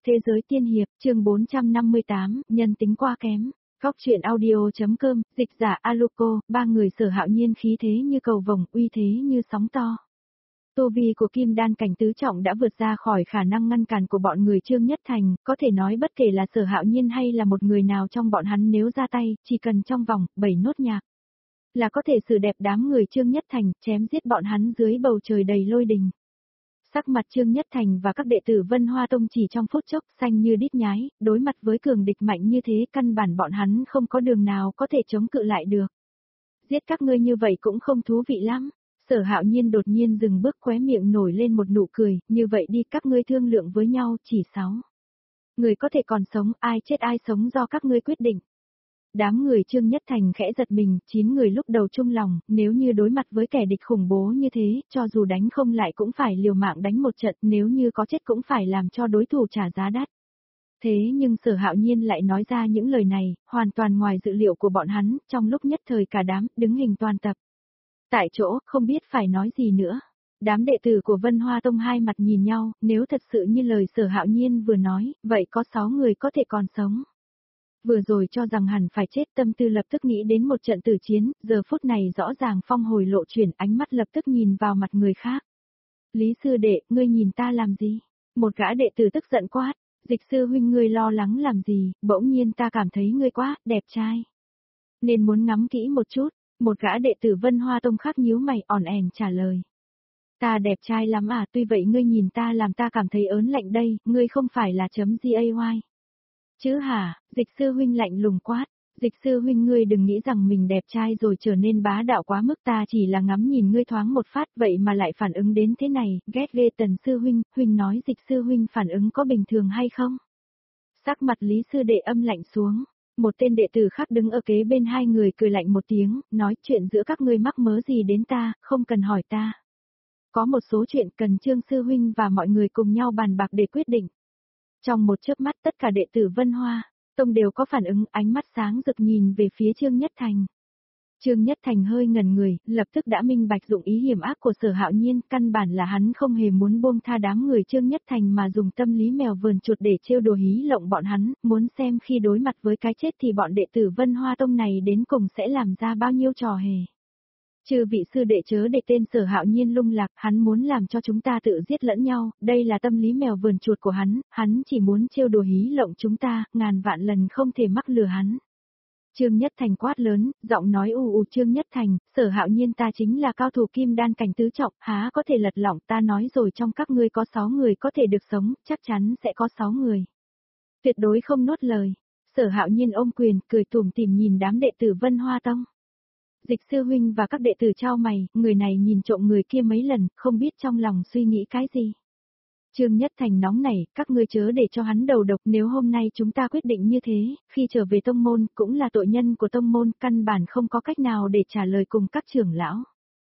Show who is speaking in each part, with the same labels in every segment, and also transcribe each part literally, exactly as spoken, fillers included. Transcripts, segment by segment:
Speaker 1: Thế giới tiên hiệp, chương bốn trăm năm mươi tám, nhân tính quá kém. Góc truyện audio.com, dịch giả Aluko, ba người Sở Hạo Nhiên khí thế như cầu vồng, uy thế như sóng to. Tu vi của Kim Đan cảnh tứ trọng đã vượt ra khỏi khả năng ngăn cản của bọn người Trương Nhất Thành, có thể nói bất kể là Sở Hạo Nhiên hay là một người nào trong bọn hắn nếu ra tay, chỉ cần trong vòng bảy nốt nhạc là có thể xử đẹp đám người Trương Nhất Thành, chém giết bọn hắn dưới bầu trời đầy lôi đình. Sắc mặt Trương Nhất Thành và các đệ tử Vân Hoa Tông chỉ trong phút chốc xanh như đít nhái, đối mặt với cường địch mạnh như thế căn bản bọn hắn không có đường nào có thể chống cự lại được. Giết các ngươi như vậy cũng không thú vị lắm. Sở Hạo Nhiên đột nhiên dừng bước, khóe miệng nổi lên một nụ cười, như vậy đi các ngươi thương lượng với nhau, chỉ sáu người có thể còn sống, ai chết ai sống do các ngươi quyết định. Đám người Trương Nhất Thành khẽ giật mình, chín người lúc đầu chung lòng, nếu như đối mặt với kẻ địch khủng bố như thế, cho dù đánh không lại cũng phải liều mạng đánh một trận, nếu như có chết cũng phải làm cho đối thủ trả giá đắt. Thế nhưng Sở Hạo Nhiên lại nói ra những lời này, hoàn toàn ngoài dự liệu của bọn hắn, trong lúc nhất thời cả đám, đứng hình toàn tập. Tại chỗ, không biết phải nói gì nữa. Đám đệ tử của Vân Hoa Tông hai mặt nhìn nhau, nếu thật sự như lời Sở Hạo Nhiên vừa nói, vậy có sáu người có thể còn sống. Vừa rồi cho rằng hẳn phải chết, tâm tư lập tức nghĩ đến một trận tử chiến, giờ phút này rõ ràng phong hồi lộ chuyển, ánh mắt lập tức nhìn vào mặt người khác. Lý sư đệ, ngươi nhìn ta làm gì? Một gã đệ tử tức giận quát, Dịch sư huynh ngươi lo lắng làm gì, bỗng nhiên ta cảm thấy ngươi quá đẹp trai. Nên muốn ngắm kỹ một chút, một gã đệ tử Vân Hoa Tông khác nhíu mày ỏn ẻn trả lời. Ta đẹp trai lắm à, tuy vậy ngươi nhìn ta làm ta cảm thấy ớn lạnh đây, ngươi không phải là chấm gay. Chứ hả, Dịch sư huynh lạnh lùng quát, Dịch sư huynh ngươi đừng nghĩ rằng mình đẹp trai rồi trở nên bá đạo quá mức, ta chỉ là ngắm nhìn ngươi thoáng một phát vậy mà lại phản ứng đến thế này, ghét ghê. Tần sư huynh, huynh nói Dịch sư huynh phản ứng có bình thường hay không? Sắc mặt Lý sư đệ âm lạnh xuống, một tên đệ tử khác đứng ở kế bên hai người cười lạnh một tiếng, nói chuyện giữa các ngươi mắc mớ gì đến ta, không cần hỏi ta. Có một số chuyện cần Trương sư huynh và mọi người cùng nhau bàn bạc để quyết định. Trong một chớp mắt tất cả đệ tử Vân Hoa Tông đều có phản ứng, ánh mắt sáng rực nhìn về phía Trương Nhất Thành. Trương Nhất Thành hơi ngẩn người, lập tức đã minh bạch dụng ý hiểm ác của Sở Hạo Nhiên, căn bản là hắn không hề muốn buông tha đám người Trương Nhất Thành mà dùng tâm lý mèo vờn chuột để trêu đùa hí lộng bọn hắn, muốn xem khi đối mặt với cái chết thì bọn đệ tử Vân Hoa Tông này đến cùng sẽ làm ra bao nhiêu trò hề. Trừ vị sư đệ chớ để tên Sở Hạo Nhiên lung lạc, hắn muốn làm cho chúng ta tự giết lẫn nhau, đây là tâm lý mèo vờn chuột của hắn, hắn chỉ muốn trêu đùa hí lộng chúng ta, ngàn vạn lần không thể mắc lừa hắn. Trương Nhất Thành quát lớn, giọng nói u u. Trương Nhất Thành, Sở Hạo Nhiên ta chính là cao thủ Kim Đan cảnh tứ trọng, há có thể lật lỏng, ta nói rồi trong các ngươi có sáu người có thể được sống, chắc chắn sẽ có sáu người. Tuyệt đối không nuốt lời. Sở Hạo Nhiên ôm quyền, cười tủm tỉm nhìn đám đệ tử Vân Hoa Tông. Dịch sư huynh và các đệ tử trao mày, người này nhìn trộm người kia mấy lần, không biết trong lòng suy nghĩ cái gì. Trương Nhất Thành nóng nảy, các ngươi chớ để cho hắn đầu độc, nếu hôm nay chúng ta quyết định như thế, khi trở về tông môn, cũng là tội nhân của tông môn, căn bản không có cách nào để trả lời cùng các trưởng lão.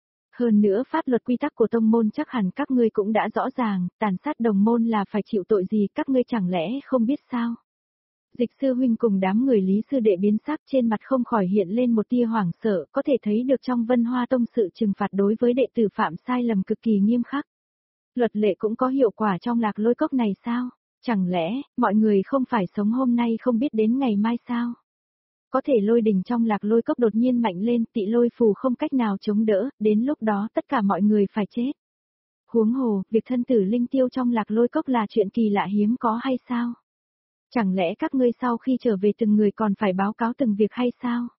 Speaker 1: Hơn nữa pháp luật quy tắc của tông môn chắc hẳn các ngươi cũng đã rõ ràng, tàn sát đồng môn là phải chịu tội gì, các ngươi chẳng lẽ không biết sao? Dịch sư huynh cùng đám người Lý sư đệ biến sắc, trên mặt không khỏi hiện lên một tia hoảng sợ, có thể thấy được trong Vân Hoa Tông sự trừng phạt đối với đệ tử phạm sai lầm cực kỳ nghiêm khắc. Luật lệ cũng có hiệu quả trong Lạc Lôi Cốc này sao? Chẳng lẽ, mọi người không phải sống hôm nay không biết đến ngày mai sao? Có thể lôi đình trong Lạc Lôi Cốc đột nhiên mạnh lên, tị lôi phù không cách nào chống đỡ, đến lúc đó tất cả mọi người phải chết. Huống hồ, việc thân tử linh tiêu trong Lạc Lôi Cốc là chuyện kỳ lạ hiếm có hay sao? Chẳng lẽ các ngươi sau khi trở về từng người còn phải báo cáo từng việc hay sao?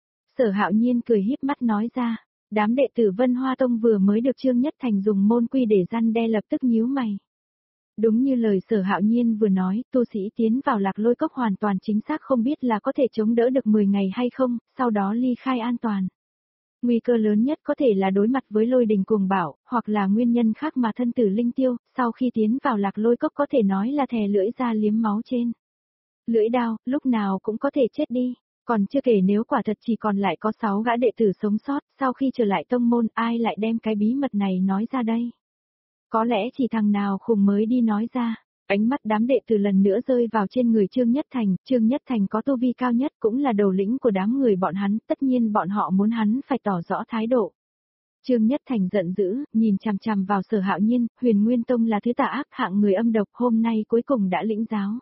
Speaker 1: Sở Hạo Nhiên cười híp mắt nói ra, đám đệ tử Vân Hoa Tông vừa mới được Trương Nhất Thành dùng môn quy để răn đe lập tức nhíu mày. Đúng như lời Sở Hạo Nhiên vừa nói, tu sĩ tiến vào Lạc Lôi Cốc hoàn toàn chính xác không biết là có thể chống đỡ được mười ngày hay không, sau đó ly khai an toàn. Nguy cơ lớn nhất có thể là đối mặt với lôi đình cuồng bạo, hoặc là nguyên nhân khác mà thân tử linh tiêu, sau khi tiến vào Lạc Lôi Cốc có thể nói là thè lưỡi ra liếm máu trên lưỡi đao, lúc nào cũng có thể chết đi. Còn chưa kể nếu quả thật chỉ còn lại có sáu gã đệ tử sống sót, sau khi trở lại tông môn ai lại đem cái bí mật này nói ra đây? Có lẽ chỉ thằng nào khùng mới đi nói ra. Ánh mắt đám đệ tử lần nữa rơi vào trên người Trương Nhất Thành, Trương Nhất Thành có tu vi cao nhất cũng là đầu lĩnh của đám người bọn hắn, tất nhiên bọn họ muốn hắn phải tỏ rõ thái độ. Trương Nhất Thành giận dữ, nhìn chằm chằm vào Sở Hạo Nhiên, Huyền Nguyên Tông là thứ tà ác hạng người âm độc, hôm nay cuối cùng đã lĩnh giáo.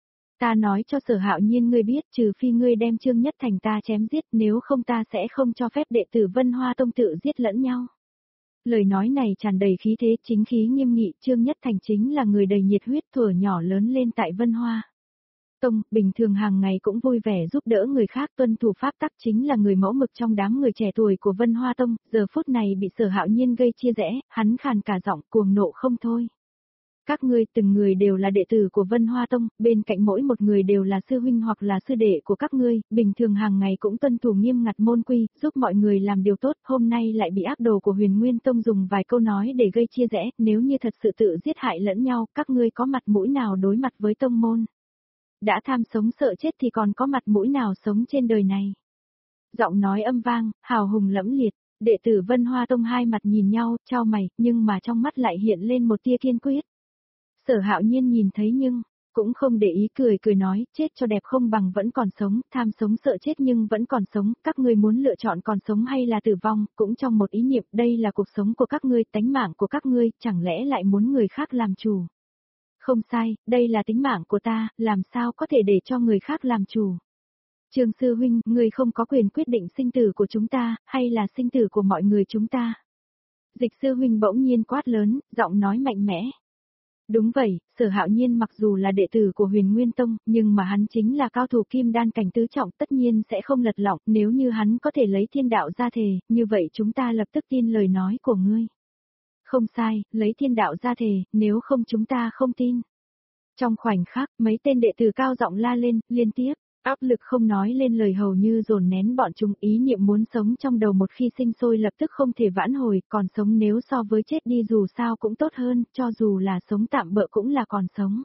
Speaker 1: Ta nói cho Sở Hạo Nhiên ngươi biết, trừ phi ngươi đem Trương Nhất Thành ta chém giết, nếu không ta sẽ không cho phép đệ tử Vân Hoa Tông tự giết lẫn nhau. Lời nói này tràn đầy khí thế, chính khí nghiêm nghị, Trương Nhất Thành chính là người đầy nhiệt huyết, thuở nhỏ lớn lên tại Vân Hoa Tông, bình thường hàng ngày cũng vui vẻ giúp đỡ người khác, tuân thủ pháp tắc, chính là người mẫu mực trong đám người trẻ tuổi của Vân Hoa Tông, giờ phút này bị Sở Hạo Nhiên gây chia rẽ, hắn khàn cả giọng, cuồng nộ không thôi. Các ngươi từng người đều là đệ tử của Vân Hoa Tông, bên cạnh mỗi một người đều là sư huynh hoặc là sư đệ của các ngươi, bình thường hàng ngày cũng tuân thủ nghiêm ngặt môn quy, giúp mọi người làm điều tốt, hôm nay lại bị ác đồ của Huyền Nguyên Tông dùng vài câu nói để gây chia rẽ, nếu như thật sự tự giết hại lẫn nhau, các ngươi có mặt mũi nào đối mặt với tông môn? Đã tham sống sợ chết thì còn có mặt mũi nào sống trên đời này? Giọng nói âm vang, hào hùng lẫm liệt, đệ tử Vân Hoa Tông hai mặt nhìn nhau, chau mày, nhưng mà trong mắt lại hiện lên một tia kiên quyết. Sở Hạo Nhiên nhìn thấy nhưng, cũng không để ý, cười cười nói, chết cho đẹp không bằng vẫn còn sống, tham sống sợ chết nhưng vẫn còn sống, các ngươi muốn lựa chọn còn sống hay là tử vong, cũng trong một ý niệm, đây là cuộc sống của các ngươi, tánh mạng của các ngươi, chẳng lẽ lại muốn người khác làm chủ? Không sai, đây là tính mạng của ta, làm sao có thể để cho người khác làm chủ? Trương sư huynh, ngươi không có quyền quyết định sinh tử của chúng ta, hay là sinh tử của mọi người chúng ta? Dịch sư huynh bỗng nhiên quát lớn, giọng nói mạnh mẽ. Đúng vậy, Sở Hạo Nhiên mặc dù là đệ tử của Huyền Nguyên Tông, nhưng mà hắn chính là cao thủ kim đan cảnh tứ trọng, tất nhiên sẽ không lật lọng, nếu như hắn có thể lấy thiên đạo ra thề, như vậy chúng ta lập tức tin lời nói của ngươi. Không sai, lấy thiên đạo ra thề, nếu không chúng ta không tin. Trong khoảnh khắc, mấy tên đệ tử cao giọng la lên, liên tiếp, áp lực không nói lên lời hầu như dồn nén bọn chúng, ý niệm muốn sống trong đầu một khi sinh sôi lập tức không thể vãn hồi, còn sống nếu so với chết đi dù sao cũng tốt hơn, cho dù là sống tạm bợ cũng là còn sống.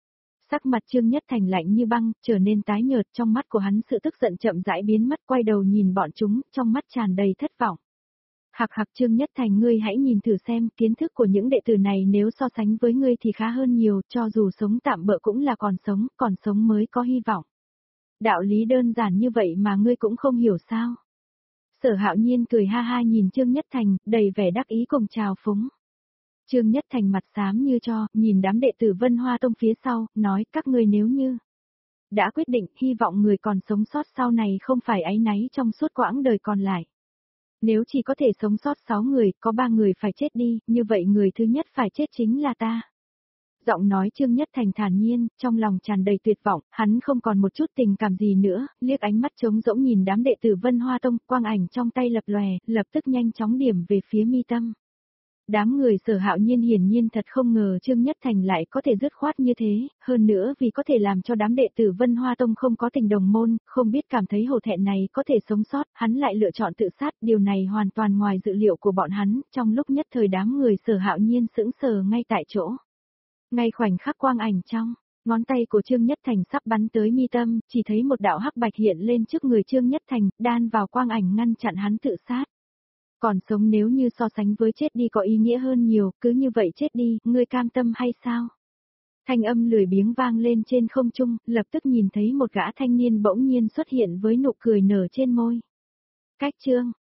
Speaker 1: Sắc mặt Trương Nhất Thành lạnh như băng, trở nên tái nhợt, trong mắt của hắn sự tức giận chậm rãi biến mất, quay đầu nhìn bọn chúng, trong mắt tràn đầy thất vọng. Hạc hạc Trương Nhất Thành, ngươi hãy nhìn thử xem, kiến thức của những đệ tử này nếu so sánh với ngươi thì khá hơn nhiều, cho dù sống tạm bợ cũng là còn sống, còn sống mới có hy vọng. Đạo lý đơn giản như vậy mà ngươi cũng không hiểu sao? Sở Hạo Nhiên cười ha ha nhìn Trương Nhất Thành, đầy vẻ đắc ý cùng trào phúng. Trương Nhất Thành mặt xám như tro, nhìn đám đệ tử Vân Hoa Tông phía sau, nói các ngươi nếu như đã quyết định, hy vọng người còn sống sót sau này không phải áy náy trong suốt quãng đời còn lại. Nếu chỉ có thể sống sót sáu người, có ba người phải chết đi, như vậy người thứ nhất phải chết chính là ta. Giọng nói Trương Nhất Thành thản nhiên, trong lòng tràn đầy tuyệt vọng, hắn không còn một chút tình cảm gì nữa, liếc ánh mắt trống rỗng nhìn đám đệ tử Vân Hoa Tông, quang ảnh trong tay lập lòe, lập tức nhanh chóng điểm về phía mi tâm. Đám người Sở Hạo Nhiên hiển nhiên thật không ngờ Trương Nhất Thành lại có thể dứt khoát như thế, hơn nữa vì có thể làm cho đám đệ tử Vân Hoa Tông không có tình đồng môn, không biết cảm thấy hổ thẹn này có thể sống sót, hắn lại lựa chọn tự sát, điều này hoàn toàn ngoài dự liệu của bọn hắn, trong lúc nhất thời đám người Sở Hạo Nhiên sững sờ ngay tại chỗ. Ngay khoảnh khắc quang ảnh trong, ngón tay của Trương Nhất Thành sắp bắn tới mi tâm, chỉ thấy một đạo hắc bạch hiện lên trước người Trương Nhất Thành, đan vào quang ảnh ngăn chặn hắn tự sát. Còn sống nếu như so sánh với chết đi có ý nghĩa hơn nhiều, cứ như vậy chết đi, ngươi cam tâm hay sao? Thanh âm lười biếng vang lên trên không trung, lập tức nhìn thấy một gã thanh niên bỗng nhiên xuất hiện với nụ cười nở trên môi. Cách Trương